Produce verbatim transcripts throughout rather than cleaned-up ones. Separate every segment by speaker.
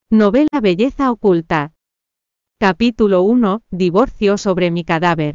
Speaker 1: Novela Belleza Oculta. Capítulo uno. Divorcio sobre mi cadáver.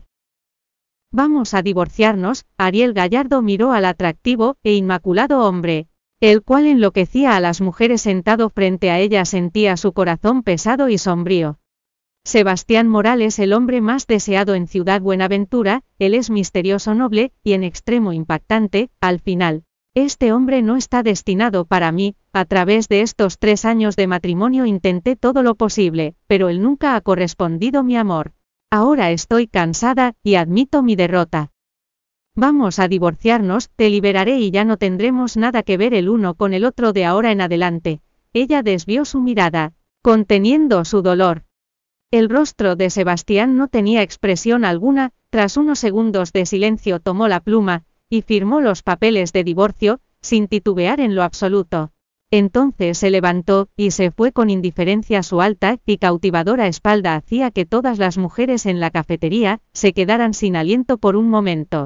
Speaker 1: Vamos a divorciarnos. Ariel Gallardo miró al atractivo e inmaculado hombre, el cual enloquecía a las mujeres sentado frente a ella. Sentía su corazón pesado y sombrío. Sebastián Morales, el hombre más deseado en Ciudad Buenaventura, él es misterioso, noble, y en extremo impactante. Al final, este hombre no está destinado para mí. A través de estos tres años de matrimonio intenté todo lo posible, pero él nunca ha correspondido mi amor. Ahora estoy cansada, y admito mi derrota. Vamos a divorciarnos, te liberaré y ya no tendremos nada que ver el uno con el otro de ahora en adelante. Ella desvió su mirada, conteniendo su dolor. El rostro de Sebastián no tenía expresión alguna. Tras unos segundos de silencio tomó la pluma, y firmó los papeles de divorcio, sin titubear en lo absoluto. Entonces se levantó, y se fue con indiferencia. Su alta y cautivadora espalda hacía que todas las mujeres en la cafetería se quedaran sin aliento por un momento.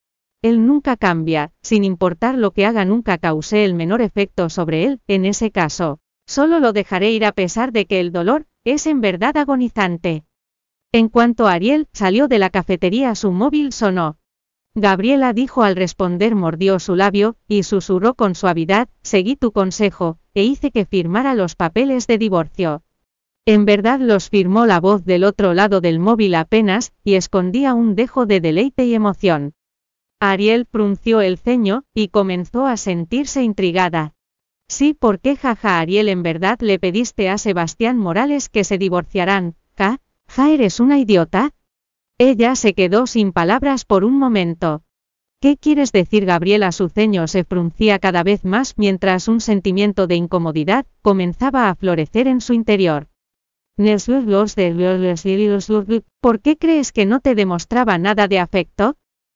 Speaker 1: Él nunca cambia, sin importar lo que haga. Nunca causé el menor efecto sobre él. En ese caso, solo lo dejaré ir a pesar de que el dolor es en verdad agonizante. En cuanto Ariel salió de la cafetería, su móvil sonó. Gabriela, dijo al responder. Mordió su labio, y susurró con suavidad: seguí tu consejo, e hice que firmara los papeles de divorcio. En verdad los firmó. La voz del otro lado del móvil apenas, y escondía un dejo de deleite y emoción. Ariel frunció el ceño, y comenzó a sentirse intrigada. Sí, ¿por qué? Jaja. Ariel, ¿en verdad le pediste a Sebastián Morales que se divorciaran? Ja, ja, ¿eres una idiota? Ella se quedó sin palabras por un momento. ¿Qué quieres decir? Gabriela, su ceño se fruncía cada vez más mientras un sentimiento de incomodidad comenzaba a florecer en su interior. ¿Por qué crees que no te demostraba nada de afecto?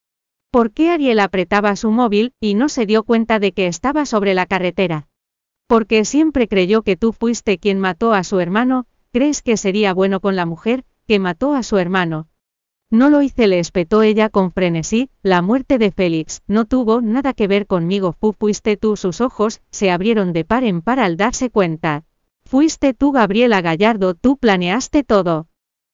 Speaker 1: ¿Por qué? Ariel apretaba su móvil, y no se dio cuenta de que estaba sobre la carretera. Porque siempre creyó que tú fuiste quien mató a su hermano. ¿Crees que sería bueno con la mujer que mató a su hermano? No lo hice, le espetó ella con frenesí. La muerte de Félix no tuvo nada que ver conmigo. Fu fuiste tú. Sus ojos se abrieron de par en par al darse cuenta. Fuiste tú, Gabriela Gallardo, tú planeaste todo.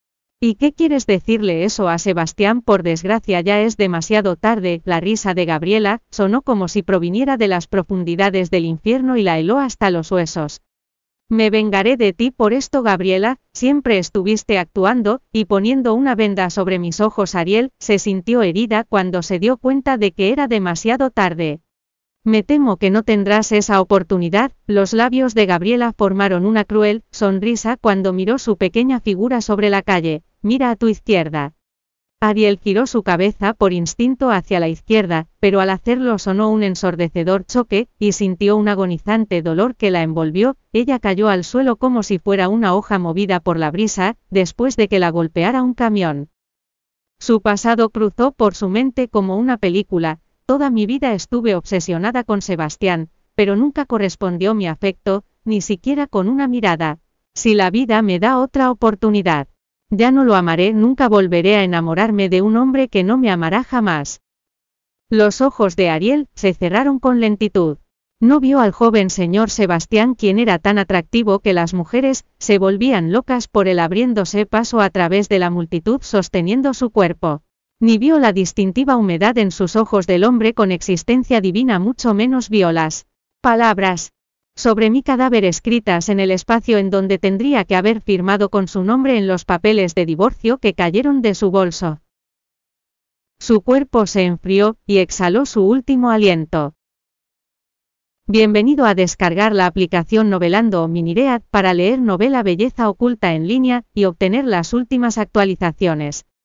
Speaker 1: ¿Y qué quieres decirle eso a Sebastián? Por desgracia ya es demasiado tarde. La risa de Gabriela sonó como si proviniera de las profundidades del infierno y la heló hasta los huesos. Me vengaré de ti por esto, Gabriela. Siempre estuviste actuando y poniendo una venda sobre mis ojos. Ariel se sintió herida cuando se dio cuenta de que era demasiado tarde. Me temo que no tendrás esa oportunidad. Los labios de Gabriela formaron una cruel sonrisa cuando miró su pequeña figura sobre la calle. Mira a tu izquierda. Ariel giró su cabeza por instinto hacia la izquierda, pero al hacerlo sonó un ensordecedor choque, y sintió un agonizante dolor que la envolvió. Ella cayó al suelo como si fuera una hoja movida por la brisa, después de que la golpeara un camión. Su pasado cruzó por su mente como una película. Toda mi vida estuve obsesionada con Sebastián, pero nunca correspondió mi afecto, ni siquiera con una mirada. Si la vida me da otra oportunidad, ya no lo amaré. Nunca volveré a enamorarme de un hombre que no me amará jamás. Los ojos de Ariel se cerraron con lentitud. No vio al joven señor Sebastián, quien era tan atractivo que las mujeres se volvían locas por él, abriéndose paso a través de la multitud sosteniendo su cuerpo. Ni vio la distintiva humedad en sus ojos del hombre con existencia divina, mucho menos vio las palabras sobre mi cadáver escritas en el espacio en donde tendría que haber firmado con su nombre en los papeles de divorcio que cayeron de su bolso. Su cuerpo se enfrió, y exhaló su último aliento. Bienvenido a descargar la aplicación Novelando o Miniread para leer novela Belleza Oculta en línea, y obtener las últimas actualizaciones.